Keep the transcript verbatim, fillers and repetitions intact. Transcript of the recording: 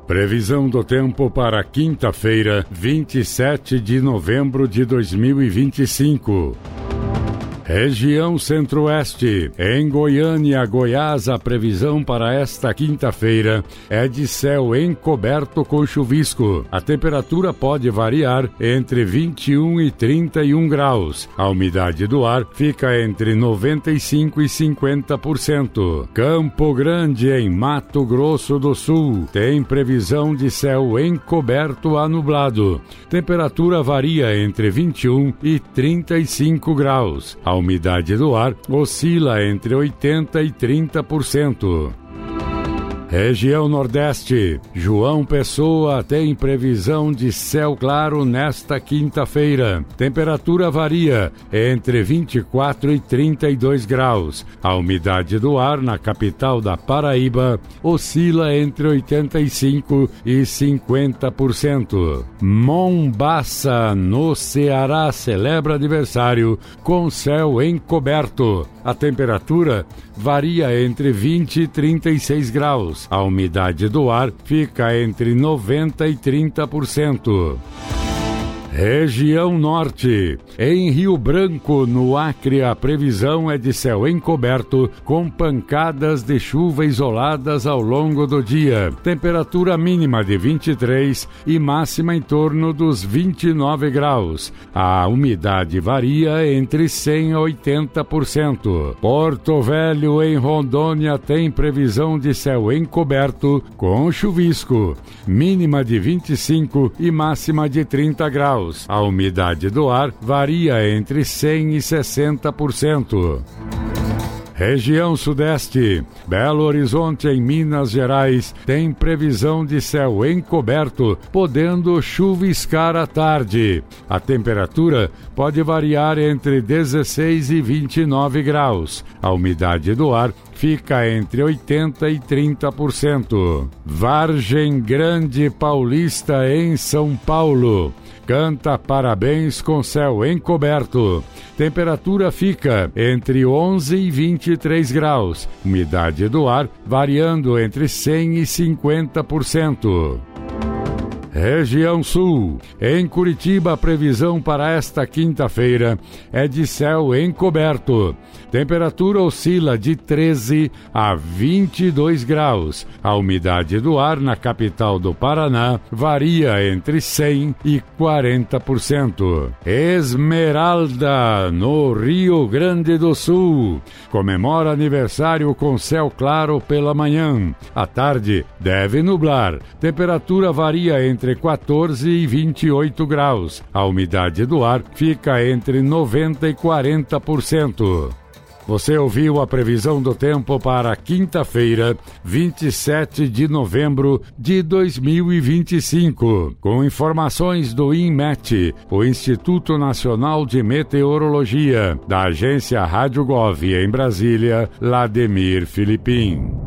Previsão do tempo para quinta-feira, vinte e sete de novembro de dois mil e vinte e cinco. Região Centro-Oeste. Em Goiânia, Goiás, a previsão para esta quinta-feira é de céu encoberto com chuvisco. A temperatura pode variar entre vinte e um e trinta e um graus. A umidade do ar fica entre noventa e cinco e cinquenta por cento. Campo Grande, em Mato Grosso do Sul, tem previsão de céu encoberto a nublado. Temperatura varia entre vinte e um e trinta e cinco graus. A umidade do ar oscila entre oitenta e trinta por cento. Região Nordeste. João Pessoa tem previsão de céu claro nesta quinta-feira. Temperatura varia entre vinte e quatro e trinta e dois graus. A umidade do ar na capital da Paraíba oscila entre oitenta e cinco e cinquenta por cento. Mombaça, no Ceará, celebra aniversário com céu encoberto. A temperatura varia entre vinte e trinta e seis graus. A umidade do ar fica entre noventa e trinta por cento. Região Norte. Em Rio Branco, no Acre, a previsão é de céu encoberto com pancadas de chuva isoladas ao longo do dia. Temperatura mínima de vinte e três e máxima em torno dos vinte e nove graus. A umidade varia entre cem a oitenta por cento. Porto Velho, em Rondônia, tem previsão de céu encoberto com chuvisco. Mínima de vinte e cinco e máxima de trinta graus. A umidade do ar varia entre cem e sessenta por cento. Região Sudeste. Belo Horizonte, em Minas Gerais, tem previsão de céu encoberto, podendo chuviscar à tarde. A temperatura pode variar entre dezesseis e vinte e nove graus. A umidade do ar fica entre oitenta e trinta por cento. Vargem Grande Paulista, em São Paulo, canta parabéns com céu encoberto. Temperatura fica entre onze e vinte e três graus. Umidade do ar variando entre cem e cinquenta por cento. Região Sul. Em Curitiba, a previsão para esta quinta-feira é de céu encoberto. Temperatura oscila de treze a vinte e dois graus. A umidade do ar na capital do Paraná varia entre cem e quarenta por cento. Esmeralda, no Rio Grande do Sul, comemora aniversário com céu claro pela manhã. À tarde, deve nublar. Temperatura varia entre quatorze e vinte e oito graus. A umidade do ar fica entre noventa e quarenta por cento. Você ouviu a previsão do tempo para quinta-feira, vinte e sete de novembro de dois mil e vinte e cinco, com informações do INMET, o Instituto Nacional de Meteorologia, da agência Rádio Gov em Brasília, Lademir Filipim.